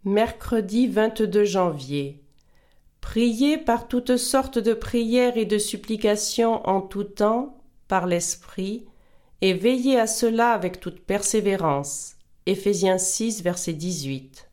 Mercredi 22 janvier. Priez par toutes sortes de prières et de supplications en tout temps, par l'Esprit, et veillez à cela avec toute persévérance. Éphésiens 6, verset 18.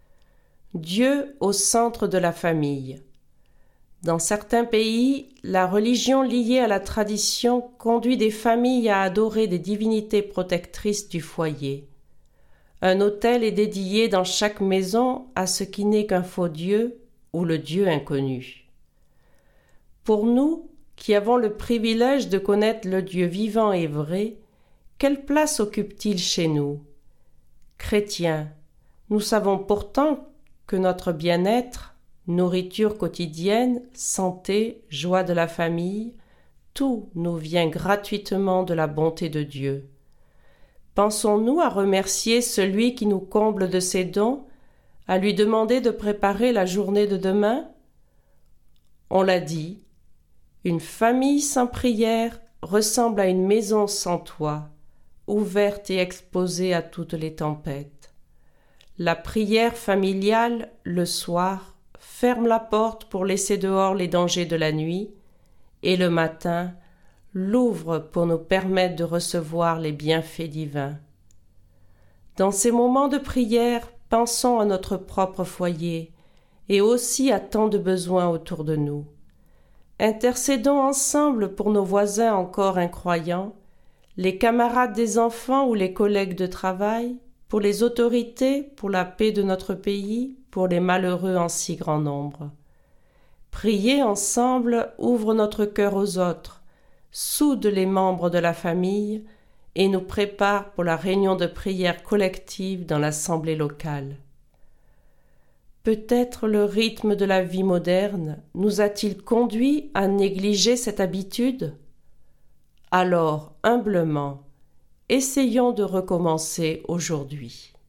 Dieu au centre de la famille. Dans certains pays, la religion liée à la tradition conduit des familles à adorer des divinités protectrices du foyer. Un autel est dédié dans chaque maison à ce qui n'est qu'un faux Dieu ou le Dieu inconnu. Pour nous, qui avons le privilège de connaître le Dieu vivant et vrai, quelle place occupe-t-il chez nous? Chrétiens, nous savons pourtant que notre bien-être, nourriture quotidienne, santé, joie de la famille, tout nous vient gratuitement de la bonté de Dieu. Pensons-nous à remercier celui qui nous comble de ses dons, à lui demander de préparer la journée de demain? On l'a dit, une famille sans prière ressemble à une maison sans toit, ouverte et exposée à toutes les tempêtes. La prière familiale, le soir, ferme la porte pour laisser dehors les dangers de la nuit, et le matin, l'ouvre pour nous permettre de recevoir les bienfaits divins. Dans ces moments de prière, pensons à notre propre foyer et aussi à tant de besoins autour de nous. Intercédons ensemble pour nos voisins encore incroyants, les camarades des enfants ou les collègues de travail, pour les autorités, pour la paix de notre pays, pour les malheureux en si grand nombre. Prier ensemble ouvre notre cœur aux autres, soude les membres de la famille et nous prépare pour la réunion de prière collective dans l'assemblée locale. Peut-être le rythme de la vie moderne nous a-t-il conduits à négliger cette habitude? Alors, humblement, essayons de recommencer aujourd'hui.